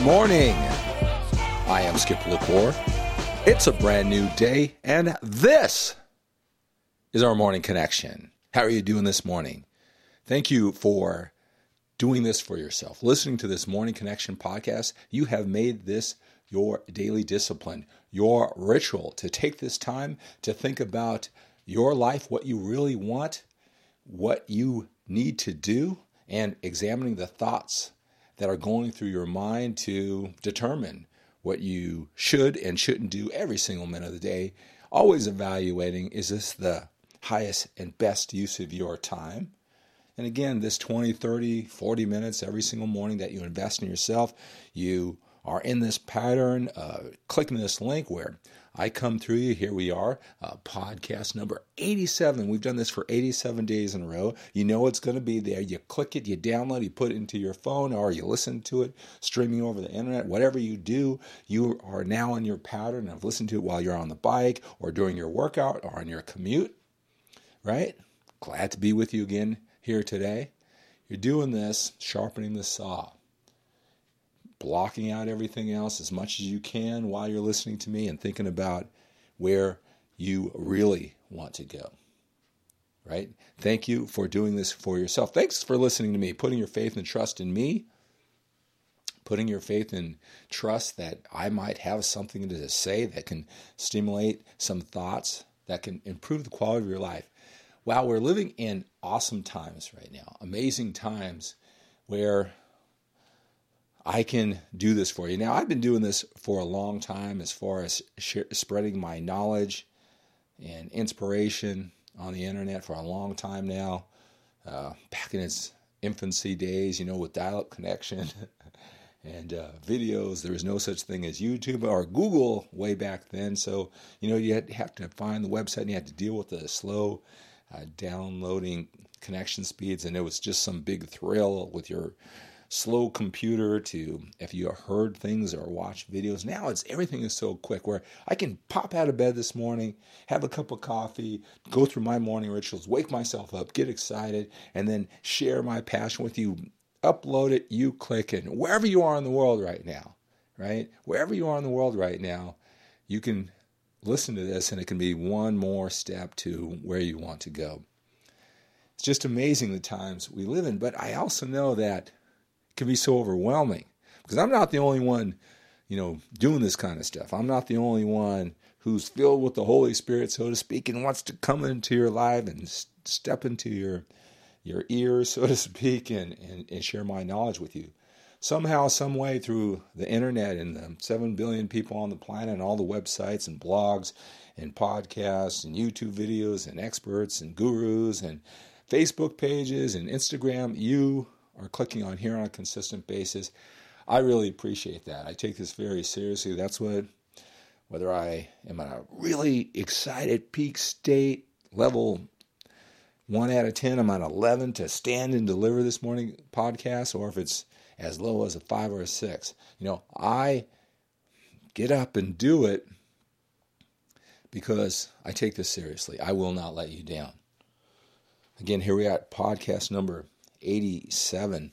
morning. I am Skip LaCour. It's a brand new day, and this is our morning connection. How are you doing this morning? Thank you for doing this for yourself. Listening to this Morning Connection podcast, you have made this your daily discipline, your ritual to take this time to think about your life, what you really want, what you need to do, and examining the thoughts that are going through your mind to determine what you should and shouldn't do every single minute of the day. Always evaluating, is this the highest and best use of your time? And again, this 20, 30, 40 minutes every single morning that you invest in yourself, you are in this pattern, clicking this link where I come through you. Here we are, podcast number 87. We've done this for 87 days in a row. You know it's going to be there. You click it, you download, you put it into your phone, or you listen to it streaming over the internet. Whatever you do, you are now in your pattern of listening to it while you're on the bike or during your workout or on your commute, right? Glad to be with you again here today. You're doing this, sharpening the saw, blocking out everything else as much as you can while you're listening to me and thinking about where you really want to go, right? Thank you for doing this for yourself. Thanks for listening to me, putting your faith and trust in me, putting your faith and trust that I might have something to say that can stimulate some thoughts that can improve the quality of your life. Wow, we're living in awesome times right now, amazing times where I can do this for you. Now, I've been doing this for a long time as far as spreading my knowledge and inspiration on the internet for a long time now. Back in its infancy days, with dial-up connection and videos, there was no such thing as YouTube or Google way back then. So, you have to find the website and you had to deal with the slow downloading connection speeds. And it was just some big thrill with your slow computer to if you heard things or watched videos. Now everything is so quick where I can pop out of bed this morning, have a cup of coffee, go through my morning rituals, wake myself up, get excited, and then share my passion with you. Upload it, you click, and wherever you are in the world right now, right? Wherever you are in the world right now, you can listen to this and it can be one more step to where you want to go. It's just amazing the times we live in, but I also know that can be so overwhelming because I'm not the only one, doing this kind of stuff. I'm not the only one who's filled with the Holy Spirit, so to speak, and wants to come into your life and step into your ears, so to speak, and share my knowledge with you. Somehow, some way through the internet and the 7 billion people on the planet and all the websites and blogs and podcasts and YouTube videos and experts and gurus and Facebook pages and Instagram, you are clicking on here on a consistent basis. I really appreciate that. I take this very seriously. That's whether I am in a really excited peak state, level 1 out of 10, I'm on 11 to stand and deliver this morning podcast, or if it's as low as a 5 or a 6. I get up and do it because I take this seriously. I will not let you down. Again, here we are at podcast number 87.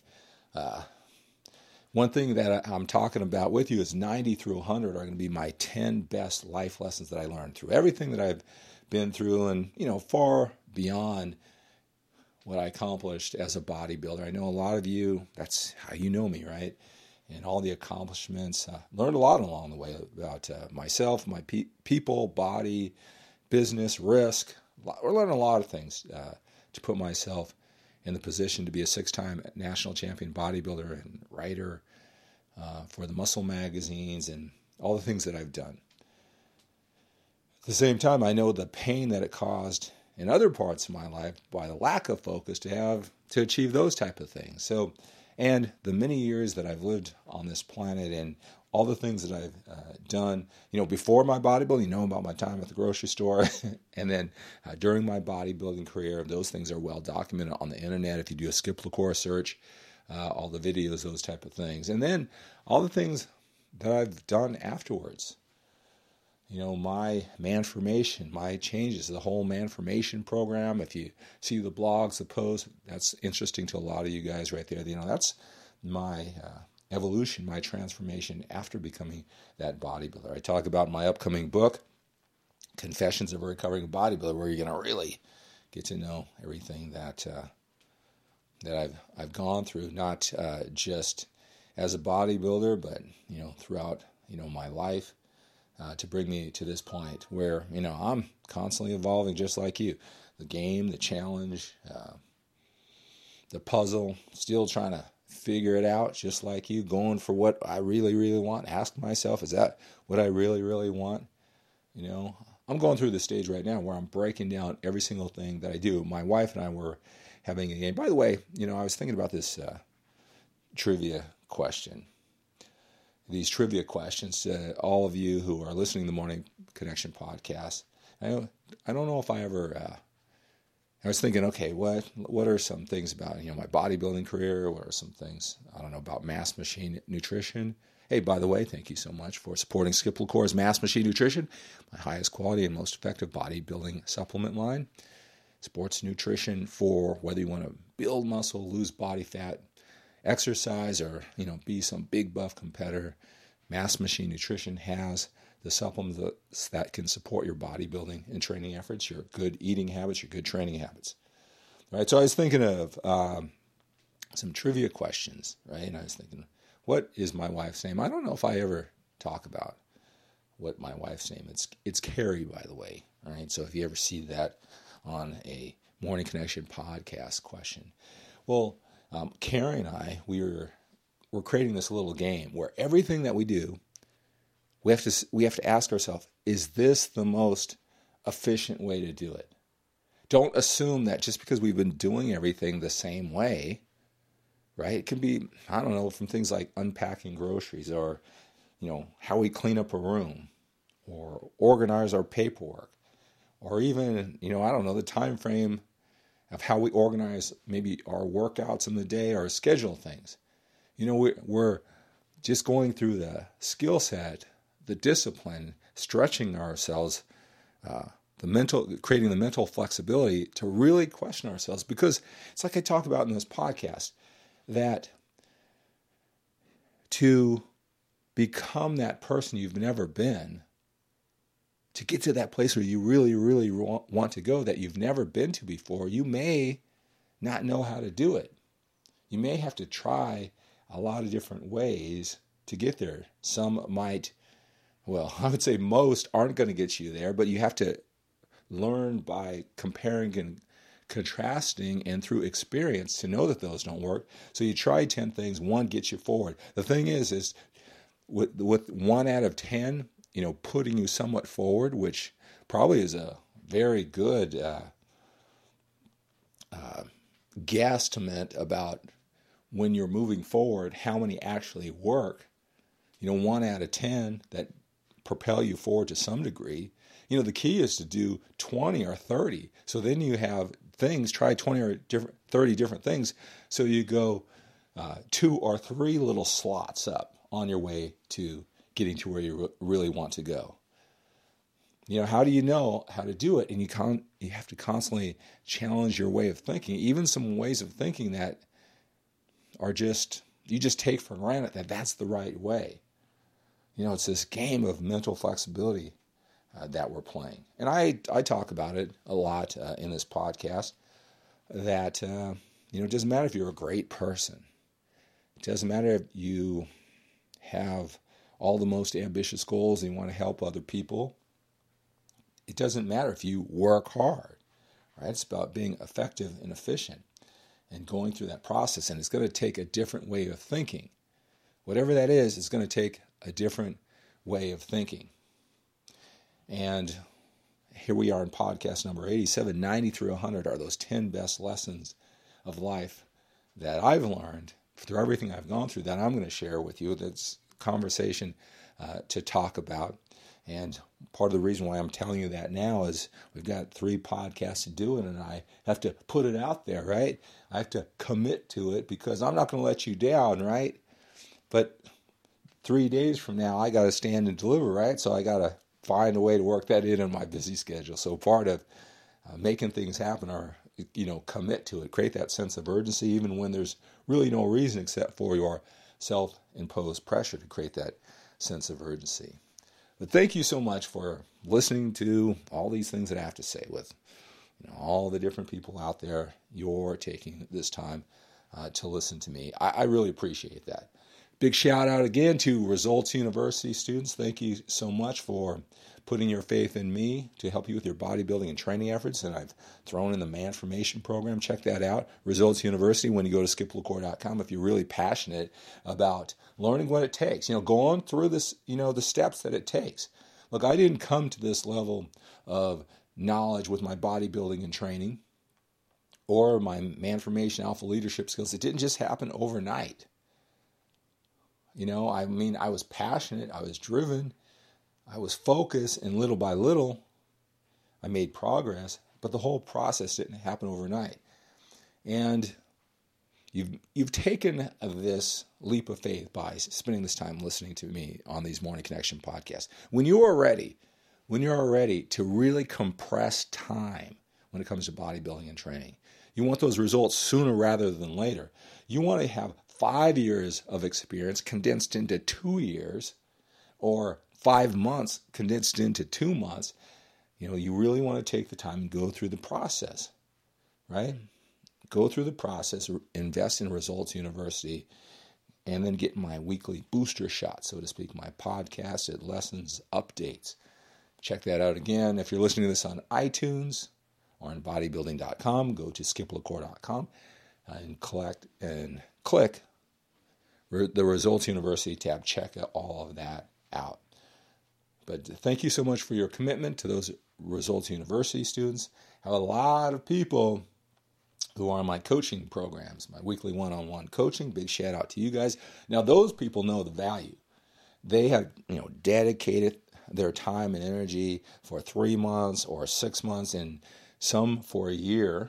One thing that I'm talking about with you is 90 through 100 are going to be my 10 best life lessons that I learned through everything that I've been through and, far beyond what I accomplished as a bodybuilder. I know a lot of you, that's how you know me, right? And all the accomplishments. Learned a lot along the way about myself, my people, body, business, risk. We're learning a lot of things to put myself in the position to be a 6-time national champion bodybuilder and writer for the muscle magazines and all the things that I've done. At the same time, I know the pain that it caused in other parts of my life by the lack of focus to achieve those type of things. So, and the many years that I've lived on this planet and all the things that I've done, before my bodybuilding, about my time at the grocery store, and then during my bodybuilding career, those things are well documented on the internet. If you do a Skip LaCour search, all the videos, those type of things. And then all the things that I've done afterwards. My Manformation, my changes, the whole Manformation program. If you see the blogs, the posts, that's interesting to a lot of you guys right there. That's my evolution, my transformation after becoming that bodybuilder. I talk about my upcoming book, Confessions of a Recovering Bodybuilder, where you're going to really get to know everything that I've gone through, not just as a bodybuilder, but throughout my life, to bring me to this point where I'm constantly evolving, just like you. The game, the challenge, the puzzle, still trying to figure it out, just like you, going for what I really, really want. Ask myself, is that what I really, really want? I'm going through the stage right now where I'm breaking down every single thing that I do. My wife and I were having a game. By the way, I was thinking about this trivia question. These trivia questions, all of you who are listening to the Morning Connection podcast, I don't know if I ever... I was thinking, okay, what are some things about my bodybuilding career? What are some things, I don't know, about Mass Machine Nutrition? Hey, by the way, thank you so much for supporting Skip LaCour's Mass Machine Nutrition, my highest quality and most effective bodybuilding supplement line. Sports nutrition for whether you want to build muscle, lose body fat, exercise, or be some big buff competitor. Mass Machine Nutrition has the supplements that can support your bodybuilding and training efforts, your good eating habits, your good training habits. All right, so I was thinking of some trivia questions, right? And I was thinking, what is my wife's name? I don't know if I ever talk about what my wife's name is. It's Carrie, by the way. All right, so if you ever see that on a Morning Connection podcast question. Well, Carrie and I, we're creating this little game where everything that we do, we have to ask ourselves, is this the most efficient way to do it? Don't assume that just because we've been doing everything the same way, right? It can be, I don't know, from things like unpacking groceries or, how we clean up a room or organize our paperwork or even, I don't know, the time frame of how we organize maybe our workouts in the day or schedule things. We're just going through the skill set, the discipline, stretching ourselves, creating the mental flexibility to really question ourselves. Because it's like I talk about in this podcast, that to become that person you've never been, to get to that place where you really, really want to go that you've never been to before, you may not know how to do it. You may have to try a lot of different ways to get there. Some might, I would say most aren't going to get you there, but you have to learn by comparing and contrasting and through experience to know that those don't work. So you try 10 things, one gets you forward. The thing is with 1 out of 10, putting you somewhat forward, which probably is a very good guesstimate about when you're moving forward, how many actually work. 1 out of 10 that propel you forward to some degree. The key is to do 20 or 30. So then you have things, try 20 or 30 different things. So you go 2 or 3 little slots up on your way to getting to where you really want to go. How do you know how to do it? And you have to constantly challenge your way of thinking, even some ways of thinking that are you just take for granted that that's the right way. It's this game of mental flexibility that we're playing. And I talk about it a lot in this podcast, that, it doesn't matter if you're a great person. It doesn't matter if you have all the most ambitious goals and you want to help other people. It doesn't matter if you work hard, right? It's about being effective and efficient and going through that process. And it's going to take a different way of thinking. Whatever that is, it's going to take a different way of thinking. And here we are in podcast number 87, 90 through 100 are those 10 best lessons of life that I've learned through everything I've gone through that I'm going to share with you. That's conversation to talk about. And part of the reason why I'm telling you that now is we've got 3 podcasts to do it, and I have to put it out there, right? I have to commit to it because I'm not going to let you down, right? But 3 days from now, I got to stand and deliver, right? So I got to find a way to work that in my busy schedule. So part of making things happen are, commit to it, create that sense of urgency, even when there's really no reason except for your self-imposed pressure to create that sense of urgency. But thank you so much for listening to all these things that I have to say with all the different people out there. You're taking this time to listen to me. I really appreciate that. Big shout out again to Results University students. Thank you so much for putting your faith in me to help you with your bodybuilding and training efforts. And I've thrown in the Manformation program. Check that out. Results University, when you go to skiplacour.com, if you're really passionate about learning what it takes, going through this, the steps that it takes. Look, I didn't come to this level of knowledge with my bodybuilding and training or my Manformation alpha leadership skills. It didn't just happen overnight. I was passionate, I was driven, I was focused, and little by little, I made progress, but the whole process didn't happen overnight. And you've taken this leap of faith by spending this time listening to me on these Morning Connection podcasts. When you are ready to really compress time when it comes to bodybuilding and training, you want those results sooner rather than later. You want to have 5 years of experience condensed into 2 years, or 5 months condensed into 2 months. You really want to take the time and go through the process, right? Go through the process, invest in Results University, and then get my weekly booster shot, so to speak, my podcasted lessons updates. Check that out again. If you're listening to this on iTunes or on bodybuilding.com, go to skiplacour.com and click the Results University tab. Check all of that out. But thank you so much for your commitment to those Results University students. I have a lot of people who are on my coaching programs, my weekly one-on-one coaching. Big shout out to you guys. Now, those people know the value. They have, dedicated their time and energy for 3 months or 6 months, and some for a year,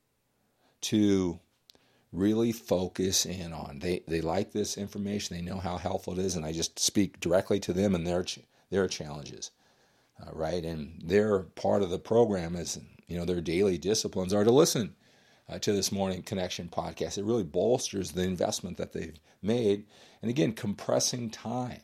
to really focus in on. They like this information. They know how helpful it is, and I just speak directly to them and their challenges, right? And their part of the program is, their daily disciplines are to listen to this Morning Connection podcast. It really bolsters the investment that they've made. And again, compressing time.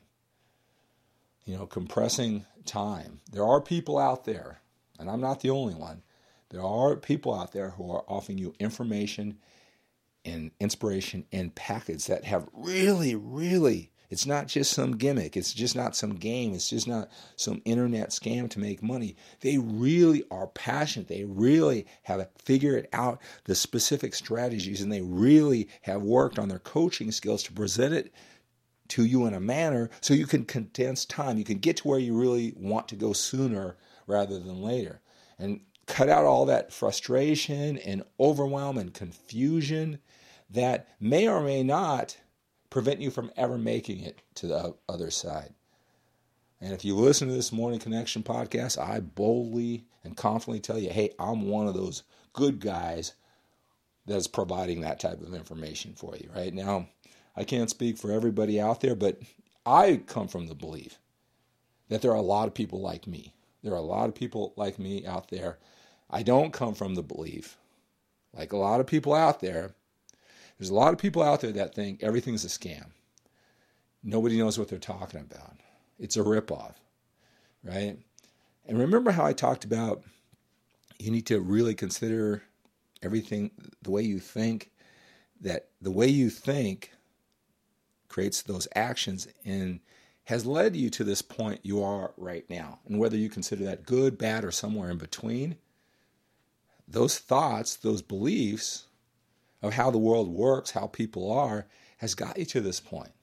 Compressing time. There are people out there, and I'm not the only one, there are people out there who are offering you information and inspiration and packets that have really, really, it's not just some gimmick. It's just not some game. It's just not some internet scam to make money. They really are passionate. They really have figured out the specific strategies, and they really have worked on their coaching skills to present it to you in a manner so you can condense time. You can get to where you really want to go sooner rather than later. And cut out all that frustration and overwhelm and confusion that may or may not prevent you from ever making it to the other side. And if you listen to this Morning Connection podcast, I boldly and confidently tell you, hey, I'm one of those good guys that's providing that type of information for you. Right now, I can't speak for everybody out there, but I come from the belief that there are a lot of people like me. There are a lot of people like me out there. I don't come from the belief, like a lot of people out there, there's a lot of people out there that think everything's a scam. Nobody knows what they're talking about. It's a ripoff, right? And remember how I talked about you need to really consider everything, the way you think, that the way you think creates those actions and has led you to this point you are right now. And whether you consider that good, bad, or somewhere in between, those thoughts, those beliefs of how the world works, how people are, has got you to this point.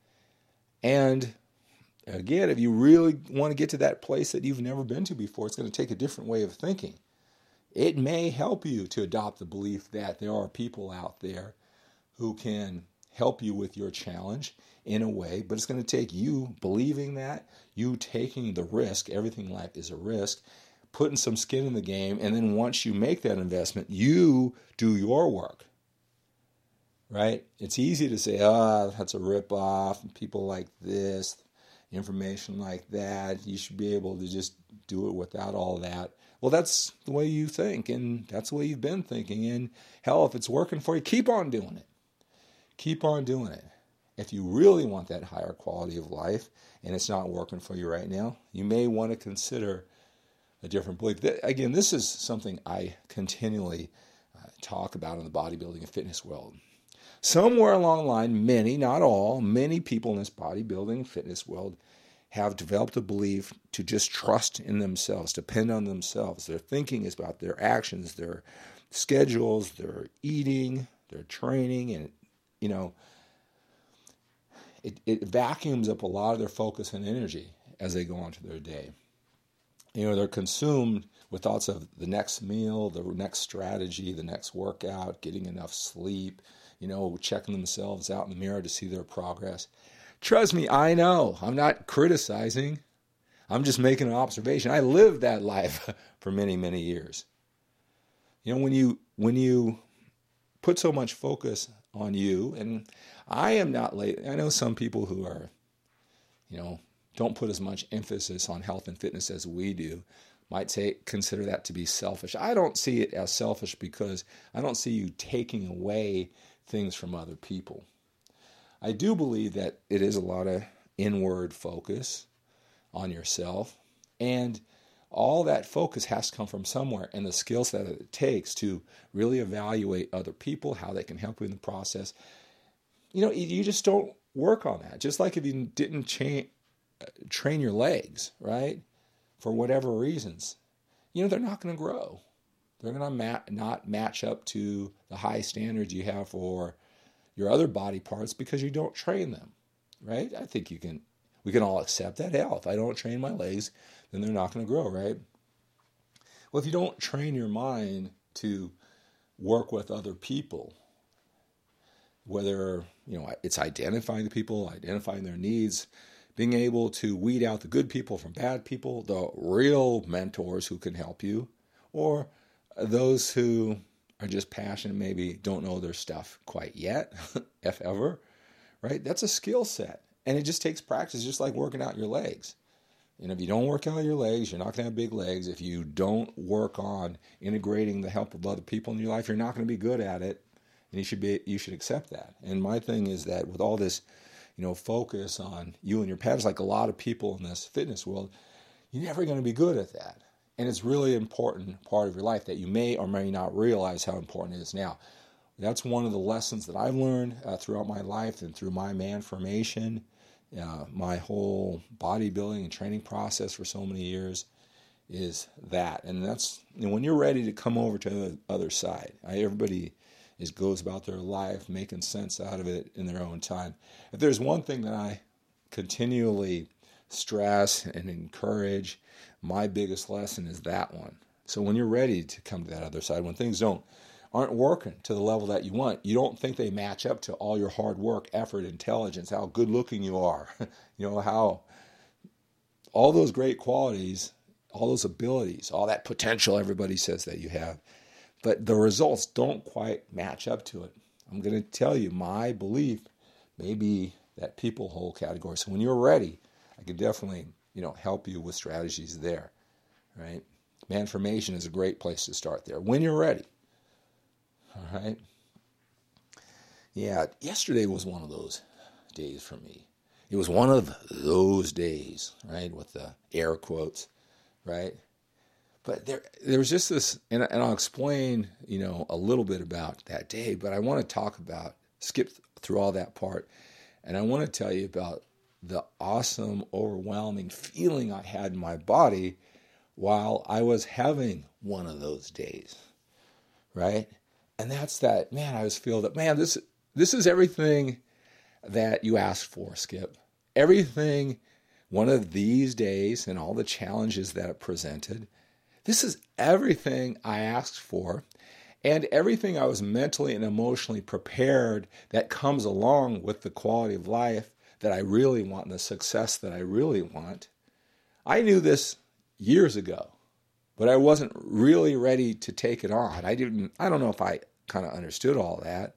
And again, if you really want to get to that place that you've never been to before, it's going to take a different way of thinking. It may help you to adopt the belief that there are people out there who can help you with your challenge in a way, but it's going to take you believing that, you taking the risk. Everything in life is a risk, putting some skin in the game, and then once you make that investment, you do your work, right? It's easy to say, that's a ripoff, people like this, information like that, you should be able to just do it without all that. Well, that's the way you think, and that's the way you've been thinking, and hell, if it's working for you, keep on doing it. Keep on doing it. if you really want that higher quality of life and it's not working for you right now, you may want to consider a different belief. Again, this is something I continually talk about in the bodybuilding and fitness world. Somewhere along the line, many people in this bodybuilding and fitness world have developed a belief to just trust in themselves, depend on themselves. Their thinking is about their actions, their schedules, their eating, their training, and, it vacuums up a lot of their focus and energy as they go on to their day. They're consumed with thoughts of the next meal, the next strategy, the next workout, getting enough sleep, checking themselves out in the mirror to see their progress. Trust me, I know. I'm not criticizing. I'm just making an observation. I lived that life for many, many years. When you put so much focus on you, and I am not late. I know some people who are, don't put as much emphasis on health and fitness as we do, might consider that to be selfish. I don't see it as selfish because I don't see you taking away things from other people. I do believe that it is a lot of inward focus on yourself, and all that focus has to come from somewhere, and the skill set that it takes to really evaluate other people, how they can help you in the process. You just don't work on that. Just like if you didn't train your legs, right, for whatever reasons, they're not going to grow. They're going to not match up to the high standards you have for your other body parts because you don't train them, right? I think we can all accept that. Hell, if I don't train my legs, then they're not going to grow, right? Well, if you don't train your mind to work with other people, whether, it's identifying the people, identifying their needs, being able to weed out the good people from bad people, the real mentors who can help you, or those who are just passionate, maybe don't know their stuff quite yet, if ever, right? That's a skill set. And it just takes practice, just like working out your legs. If you don't work out your legs, you're not going to have big legs. If you don't work on integrating the help of other people in your life, you're not going to be good at it. And you should accept that. And my thing is that with all this, focus on you and your patterns, like a lot of people in this fitness world, you're never going to be good at that. And it's really important part of your life that you may or may not realize how important it is now. That's one of the lessons that I've learned throughout my life and through my man formation, my whole bodybuilding and training process for so many years is that. And that's when you're ready to come over to the other side. Everybody goes about their life making sense out of it in their own time. If there's one thing that I continually stress and encourage, my biggest lesson is that one. So when you're ready to come to that other side, when things aren't working to the level that you want, you don't think they match up to all your hard work, effort, intelligence, how good looking you are, how all those great qualities, all those abilities, all that potential everybody says that you have, but the results don't quite match up to it. I'm going to tell you, my belief may be that people whole category. So when you're ready, I can definitely, help you with strategies there, right? Man formation is a great place to start there. When you're ready, all right? Yeah, yesterday was one of those days for me. It was one of those days, right, with the air quotes, right? But there was just this, and I'll explain, a little bit about that day, but I want to skip through all that part, and I want to tell you about the awesome, overwhelming feeling I had in my body while I was having one of those days, right? And that's that, man, I just feel that, man, this is everything that you asked for, Skip. Everything, one of these days and all the challenges that it presented, this is everything I asked for and everything I was mentally and emotionally prepared that comes along with the quality of life that I really want and the success that I really want. I knew this years ago, but I wasn't really ready to take it on. I don't know if I kind of understood all that,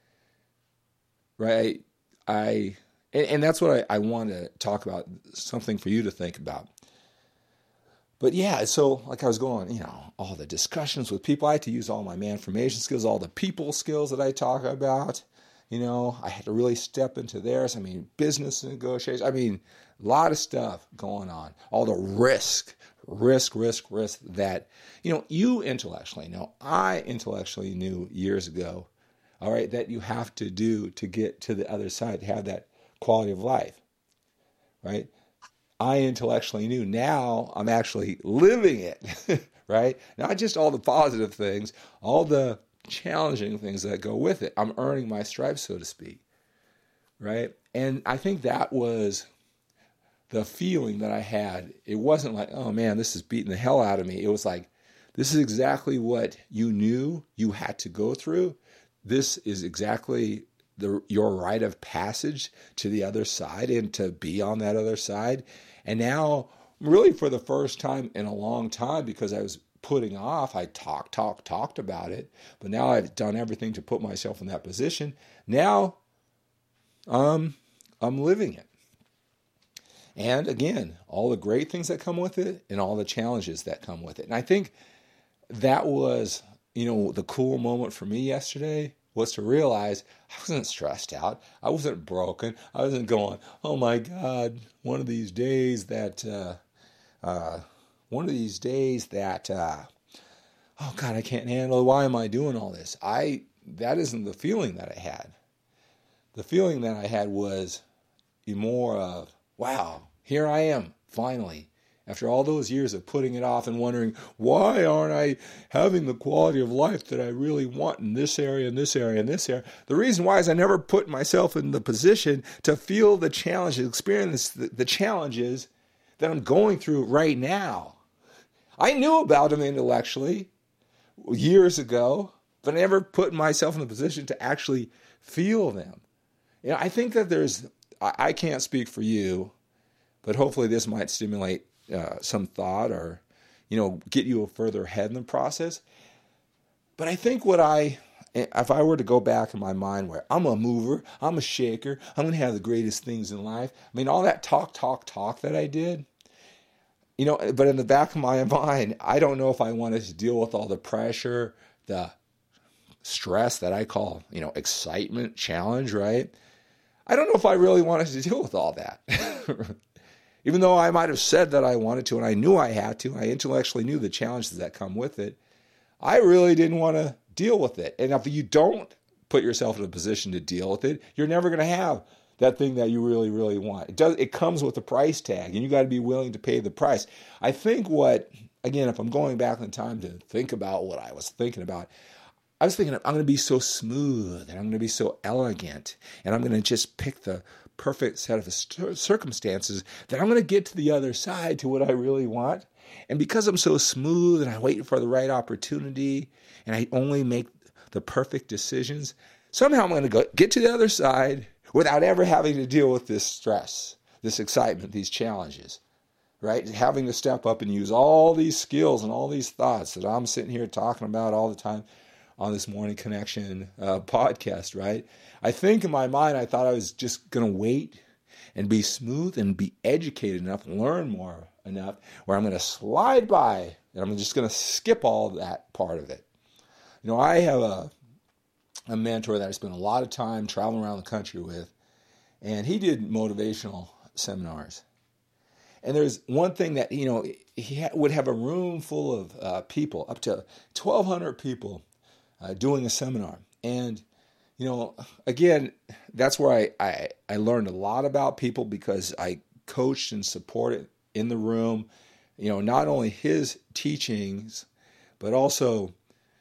right? And that's what I want to talk about, something for you to think about. But yeah, so like I was going, all the discussions with people, I had to use all my man formation skills, all the people skills that I talk about, I had to really step into theirs. Business negotiations. A lot of stuff going on. All the risk that, you intellectually know. I intellectually knew years ago, all right, that you have to do to get to the other side, to have that quality of life, right? I intellectually knew. Now I'm actually living it, right? Not just all the positive things, all the challenging things that go with it. I'm earning my stripes, so to speak, right? And I think that was the feeling that I had. It wasn't like, oh man, this is beating the hell out of me. It was like, this is exactly what you knew you had to go through. This is exactly your rite of passage to the other side and to be on that other side. And now, really for the first time in a long time, because I was putting off, I talked about it, but now I've done everything to put myself in that position. Now, I'm living it. And again, all the great things that come with it and all the challenges that come with it. And I think that was, the cool moment for me yesterday was to realize I wasn't stressed out. I wasn't broken. I wasn't going, oh my God, one of these days that, oh God, I can't handle it. Why am I doing all this? That isn't the feeling that I had. The feeling that I had was more of, wow, here I am, finally. After all those years of putting it off and wondering, why aren't I having the quality of life that I really want in this area, and this area, and this area? The reason why is I never put myself in the position to feel the challenges, experience the challenges that I'm going through right now. I knew about them intellectually years ago, but I never put myself in the position to actually feel them. I think that I can't speak for you, but hopefully this might stimulate some thought or, get you further ahead in the process. But I think if I were to go back in my mind where I'm a mover, I'm a shaker, I'm going to have the greatest things in life. All that talk that I did, but in the back of my mind, I don't know if I wanted to deal with all the pressure, the stress that I call, excitement, challenge, right? I don't know if I really wanted to deal with all that. Even though I might have said that I wanted to and I knew I had to, I intellectually knew the challenges that come with it, I really didn't want to deal with it. And if you don't put yourself in a position to deal with it, you're never going to have that thing that you really, really want. It comes with a price tag, and you got to be willing to pay the price. I think if I'm going back in time to think about what I was thinking about, I was thinking I'm going to be so smooth and I'm going to be so elegant and I'm going to just pick the perfect set of circumstances that I'm going to get to the other side to what I really want. And because I'm so smooth and I wait for the right opportunity and I only make the perfect decisions, somehow I'm going to get to the other side without ever having to deal with this stress, this excitement, these challenges, right? Having to step up and use all these skills and all these thoughts that I'm sitting here talking about all the time on this Morning Connection podcast, right? I think in my mind, I thought I was just going to wait and be smooth and be educated enough, learn more enough, where I'm going to slide by and I'm just going to skip all that part of it. I have a mentor that I spent a lot of time traveling around the country with, and he did motivational seminars. And there's one thing that, he would have a room full of people, up to 1,200 people, doing a seminar. And, again, that's where I learned a lot about people because I coached and supported in the room, not only his teachings, but also,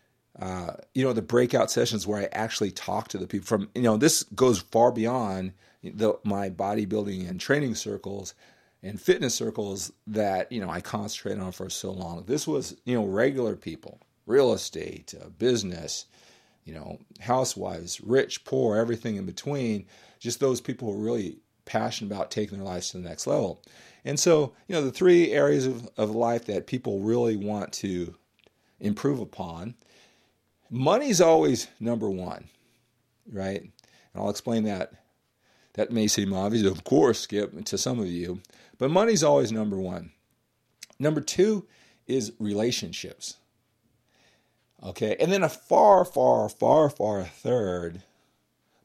the breakout sessions where I actually talk to the people from, this goes far beyond my bodybuilding and training circles and fitness circles that, I concentrated on for so long. This was, regular people. Real estate, business, housewives, rich, poor, everything in between, just those people who are really passionate about taking their lives to the next level. And so, the three areas of life that people really want to improve upon, money's always number one, right? And I'll explain that. That may seem obvious, of course, Skip, to some of you, but money's always number one. Number two is relationships. Okay, and then a far, far, far, far third,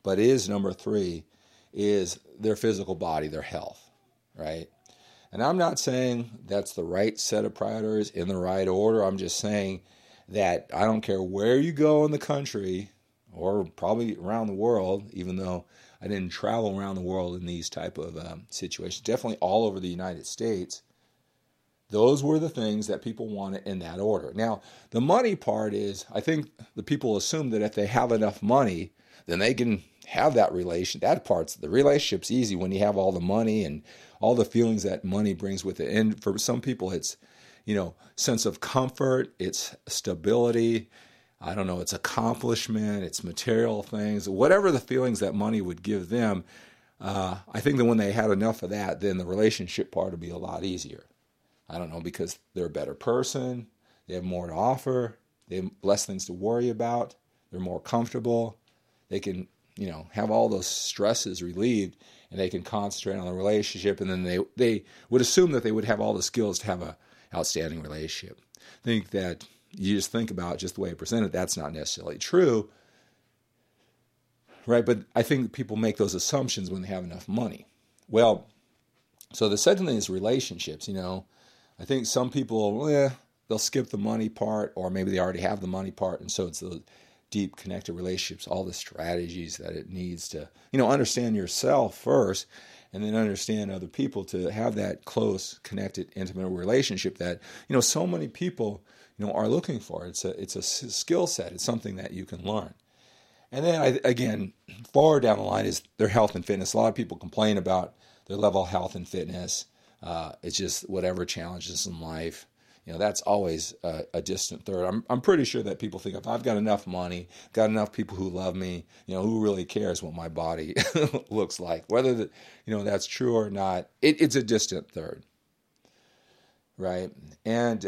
but is number three, is their physical body, their health, right? And I'm not saying that's the right set of priorities in the right order. I'm just saying that I don't care where you go in the country or probably around the world, even though I didn't travel around the world in these type of situations, definitely all over the United States. Those were the things that people wanted in that order. Now, the money part is, I think the people assume that if they have enough money, then they can have that relation. That part's, the relationship's easy when you have all the money and all the feelings that money brings with it. And for some people, it's, sense of comfort, it's stability, I don't know, it's accomplishment, it's material things, whatever the feelings that money would give them. I think that when they had enough of that, then the relationship part would be a lot easier. I don't know, because they're a better person, they have more to offer, they have less things to worry about, they're more comfortable, they can, have all those stresses relieved, and they can concentrate on the relationship, and then they would assume that they would have all the skills to have a outstanding relationship. I think that you just think about just the way I presented, that's not necessarily true, right? But I think people make those assumptions when they have enough money. Well, so the second thing is relationships, I think some people, they'll skip the money part, or maybe they already have the money part, and so it's the deep connected relationships, all the strategies that it needs to, understand yourself first, and then understand other people to have that close, connected, intimate relationship that, so many people, are looking for. It's a skill set. It's something that you can learn. And then, again, far down the line is their health and fitness. A lot of people complain about their level of health and fitness. It's just whatever challenges in life. That's always a distant third. I'm pretty sure that people think if I've got enough money, got enough people who love me, who really cares what my body looks like, whether that's true or not. It's a distant third, right? And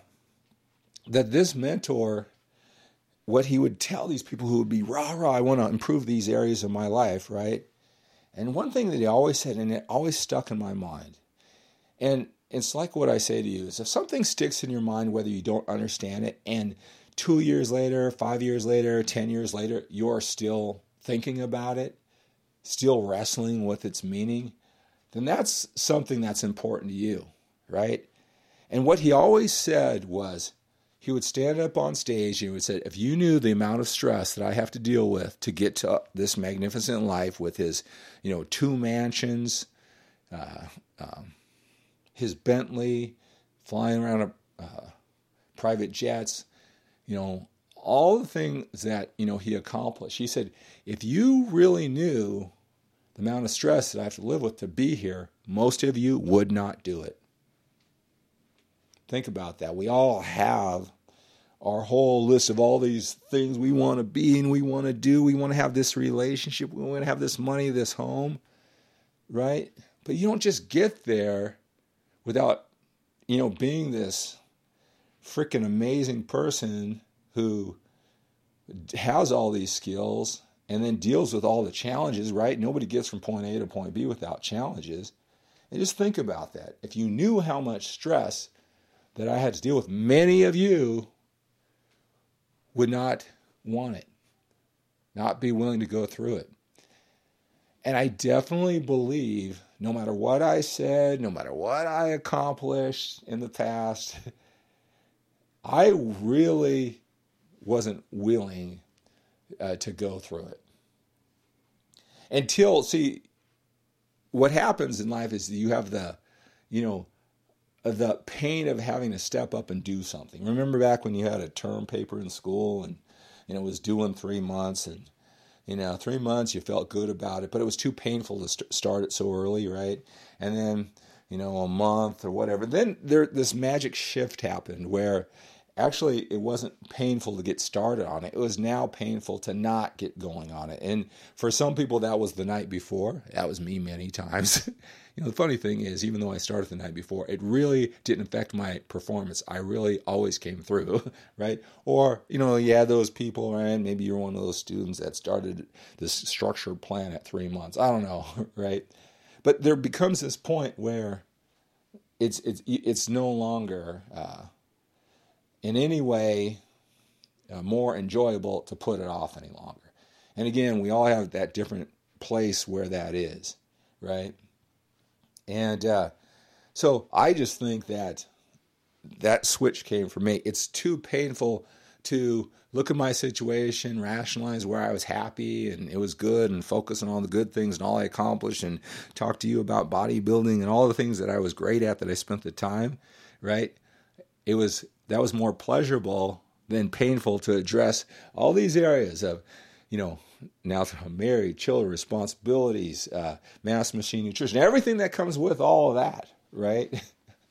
that this mentor, what he would tell these people who would be rah, I want to improve these areas of my life, right? And one thing that he always said, and it always stuck in my mind, and it's like what I say to you, is if something sticks in your mind, whether you don't understand it, and 2 years later, 5 years later, 10 years later, you're still thinking about it, still wrestling with its meaning, then that's something that's important to you, right? And what he always said was, he would stand up on stage and he would say, if you knew the amount of stress that I have to deal with to get to this magnificent life with his, 2 mansions, his Bentley, flying around private jets, all the things that, he accomplished. He said, if you really knew the amount of stress that I have to live with to be here, most of you would not do it. Think about that. We all have our whole list of all these things we want to be and we want to do. We want to have this relationship. We want to have this money, this home, right? But you don't just get there without, being this freaking amazing person who has all these skills and then deals with all the challenges, right? Nobody gets from point A to point B without challenges. And just think about that. If you knew how much stress that I had to deal with, many of you would not want it, not be willing to go through it. And I definitely believe, no matter what I said, no matter what I accomplished in the past, I really wasn't willing to go through it. What happens in life is you have the pain of having to step up and do something. Remember back when you had a term paper in school and, it was due in 3 months and, 3 months you felt good about it, but it was too painful to start it so early, right? And then, a month or whatever. Then this magic shift happened where actually it wasn't painful to get started on it. It was now painful to not get going on it. And for some people, that was the night before. That was me many times. The funny thing is, even though I started the night before, it really didn't affect my performance. I really always came through, right? Or, those people, right? Maybe you're one of those students that started this structured plan at 3 months. I don't know, right? But there becomes this point where it's no longer in any way more enjoyable to put it off any longer. And again, we all have that different place where that is, right? And so I just think that switch came from me. It's too painful to look at my situation, rationalize where I was happy and it was good, and focus on all the good things and all I accomplished, and talk to you about bodybuilding and all the things that I was great at that I spent the time, right? That was more pleasurable than painful to address all these areas of, now that I'm married, children, responsibilities, mass machine nutrition, everything that comes with all of that, right?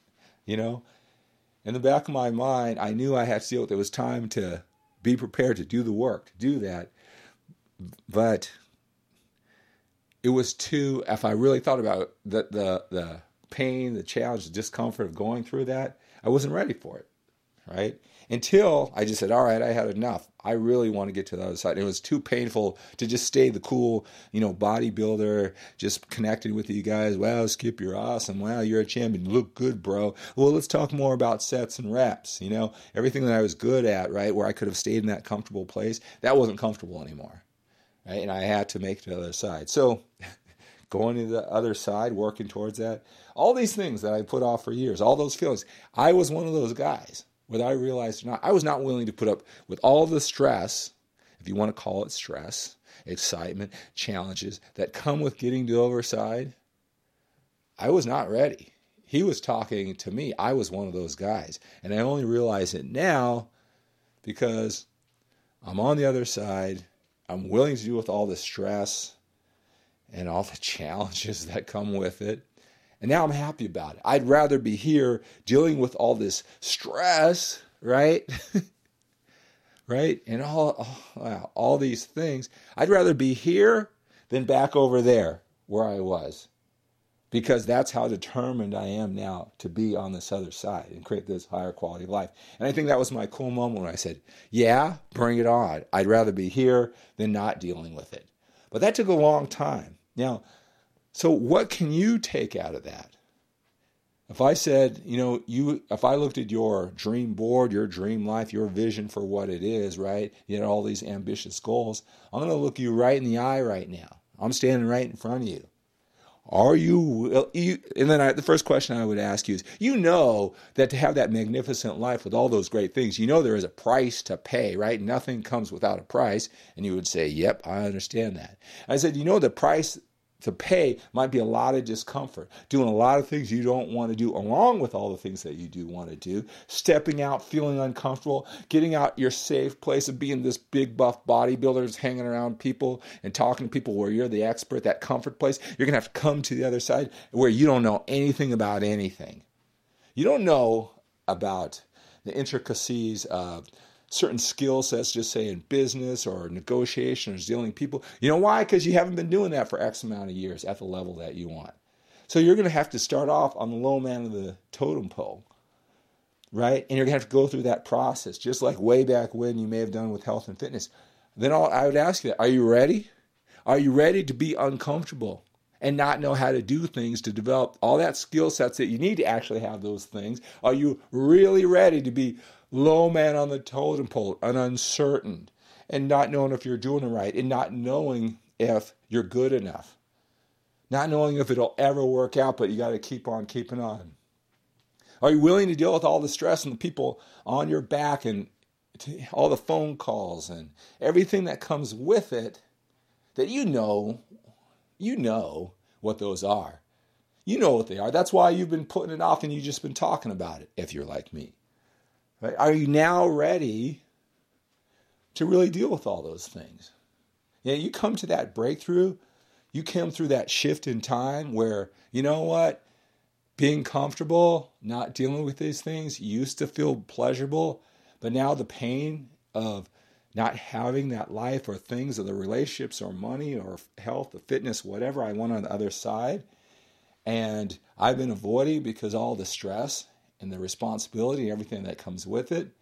In the back of my mind, I knew I had to deal with it. It was time to be prepared to do the work, to do that. But it was if I really thought about it, the pain, the challenge, the discomfort of going through that, I wasn't ready for it, right? Until I just said, all right, I had enough. I really want to get to the other side. It was too painful to just stay the cool, bodybuilder, just connected with you guys. Wow, Skip, you're awesome. Wow, you're a champion. You look good, bro. Well, let's talk more about sets and reps. Everything that I was good at, right, where I could have stayed in that comfortable place, that wasn't comfortable anymore, right? And I had to make it to the other side. So going to the other side, working towards that, all these things that I put off for years, all those feelings, I was one of those guys. Whether I realized or not, I was not willing to put up with all the stress, if you want to call it stress, excitement, challenges that come with getting to the other side. I was not ready. He was talking to me. I was one of those guys. And I only realize it now because I'm on the other side. I'm willing to deal with all the stress and all the challenges that come with it. And now I'm happy about it. I'd rather be here dealing with all this stress, right? Right? And all these things. I'd rather be here than back over there where I was. Because that's how determined I am now to be on this other side and create this higher quality of life. And I think that was my cool moment when I said, yeah, bring it on. I'd rather be here than not dealing with it. But that took a long time. Now, so what can you take out of that? If I said, if I looked at your dream board, your dream life, your vision for what it is, right? All these ambitious goals, I'm going to look you right in the eye right now. I'm standing right in front of you. Are you, and then the first question I would ask you is, that to have that magnificent life with all those great things, there is a price to pay, right? Nothing comes without a price. And you would say, yep, I understand that. I said, the price to pay might be a lot of discomfort, doing a lot of things you don't want to do, along with all the things that you do want to do, stepping out, feeling uncomfortable, getting out your safe place of being this big buff bodybuilder that's hanging around people and talking to people where you're the expert, that comfort place. You're going to have to come to the other side where you don't know anything about anything. You don't know about the intricacies of certain skill sets, just say in business or negotiation or dealing with people. You know why? Because you haven't been doing that for X amount of years at the level that you want. So you're going to have to start off on the low man of the totem pole, right? And you're going to have to go through that process, just like way back when you may have done with health and fitness. Then I would ask you, are you ready? Are you ready to be uncomfortable and not know how to do things to develop all that skill sets that you need to actually have those things? Are you really ready to be low man on the totem pole and uncertain and not knowing if you're doing it right and not knowing if you're good enough, not knowing if it'll ever work out, but you got to keep on keeping on? Are you willing to deal with all the stress and the people on your back and all the phone calls and everything that comes with it, that you know what those are? You know what they are. That's why you've been putting it off and you've just been talking about it, if you're like me. Right? Are you now ready to really deal with all those things? You come to that breakthrough. You come through that shift in time where, you know what? Being comfortable, not dealing with these things used to feel pleasurable, but now the pain of not having that life or things or the relationships or money or health or fitness, whatever I want on the other side, and I've been avoiding because all the stress and the responsibility and everything that comes with it.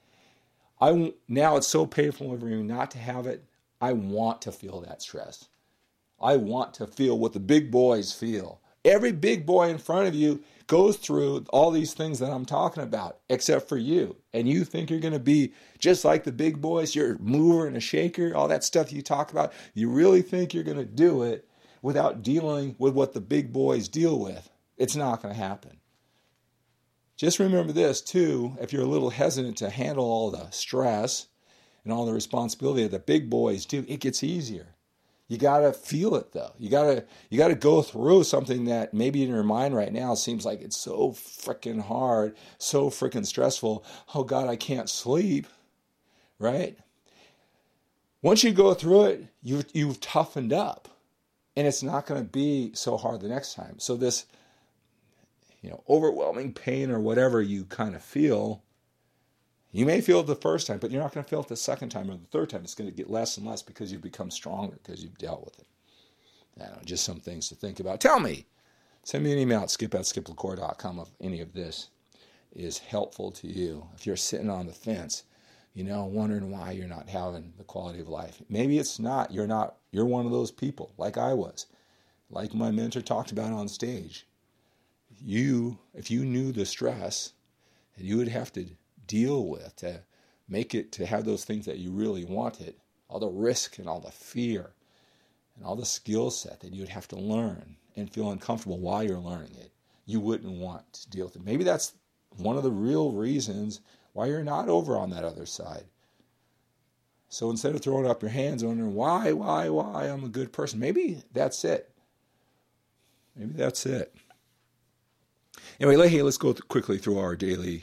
Now it's so painful for me not to have it. I want to feel that stress. I want to feel what the big boys feel Every big boy in front of you goes through all these things that I'm talking about, except for you. And you think you're going to be just like the big boys. You're a mover and a shaker, all that stuff you talk about. You really think you're going to do it without dealing with what the big boys deal with. It's not going to happen. Just remember this, too, if you're a little hesitant to handle all the stress and all the responsibility that the big boys do, it gets easier. You got to feel it, though. You got to go through something that maybe in your mind right now seems like it's so freaking hard, so freaking stressful. Oh, God, I can't sleep, right? Once you go through it, you've toughened up, and it's not going to be so hard the next time. So this, overwhelming pain or whatever you kind of feel, you may feel it the first time, but you're not going to feel it the second time or the third time. It's going to get less and less because you've become stronger, because you've dealt with it. I don't know, just some things to think about. Tell me. Send me an email at skip@skiplacour.com if any of this is helpful to you. If you're sitting on the fence, wondering why you're not having the quality of life. Maybe it's not. You're one of those people, like I was. Like my mentor talked about on stage. If you knew the stress that you would have to deal with to make it, to have those things that you really wanted, all the risk and all the fear and all the skill set that you would have to learn and feel uncomfortable while you're learning it, you wouldn't want to deal with it. Maybe that's one of the real reasons why you're not over on that other side. So instead of throwing up your hands and wondering why I'm a good person, maybe that's it. Maybe that's it. Anyway, let's go quickly through our daily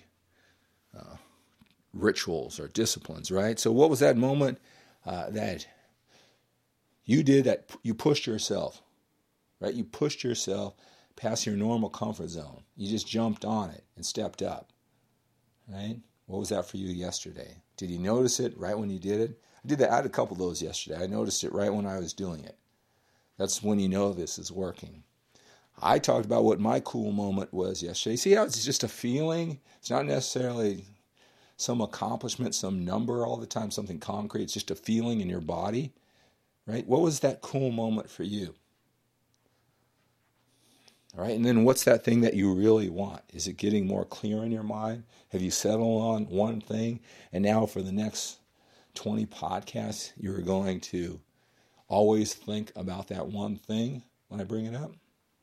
rituals or disciplines, right? So what was that moment that you did that you pushed yourself, right? You pushed yourself past your normal comfort zone. You just jumped on it and stepped up, right? What was that for you yesterday? Did you notice it right when you did it? I did that. I had a couple of those yesterday. I noticed it right when I was doing it. That's when you know this is working. I talked about what my cool moment was yesterday. See how it's just a feeling? It's not necessarily some accomplishment, some number all the time, something concrete. It's just a feeling in your body, right? What was that cool moment for you? All right, and then what's that thing that you really want? Is it getting more clear in your mind? Have you settled on one thing? And now for the next 20 podcasts, you're going to always think about that one thing when I bring it up?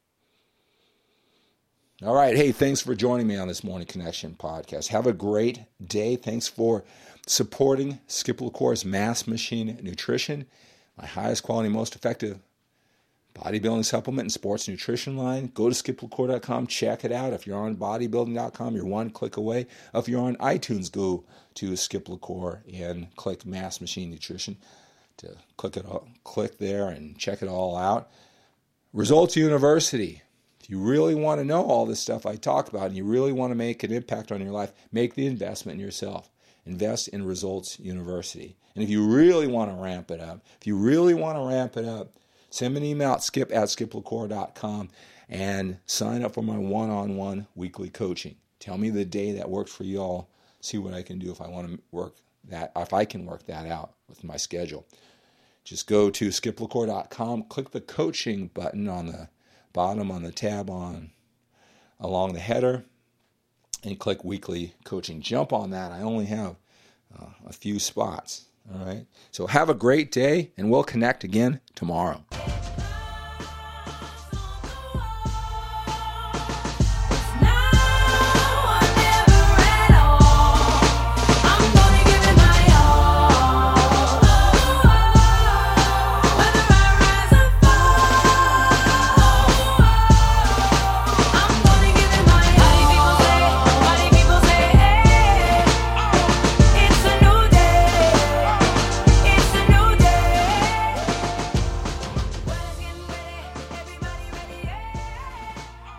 All right. Hey, thanks for joining me on this Morning Connection podcast. Have a great day. Thanks for supporting Skip LaCour's Mass Machine Nutrition, my highest quality, most effective bodybuilding supplement and sports nutrition line. Go to skiplacour.com. Check it out. If you're on bodybuilding.com, you're one click away. If you're on iTunes, go to Skip LaCour and click Mass Machine Nutrition to click there and check it all out. Results University. If you really want to know all this stuff I talk about and you really want to make an impact on your life, make the investment in yourself. Invest in Results University. And if you really want to ramp it up, send me an email at skip@skiplacour.com and sign up for my one-on-one weekly coaching. Tell me the day that works for you all. See what I can do if I can work that out with my schedule. Just go to skiplacour.com, click the coaching button on the bottom on the tab along the header, and click weekly coaching. Jump on that. I only have a few spots. All right. So have a great day, and we'll connect again tomorrow.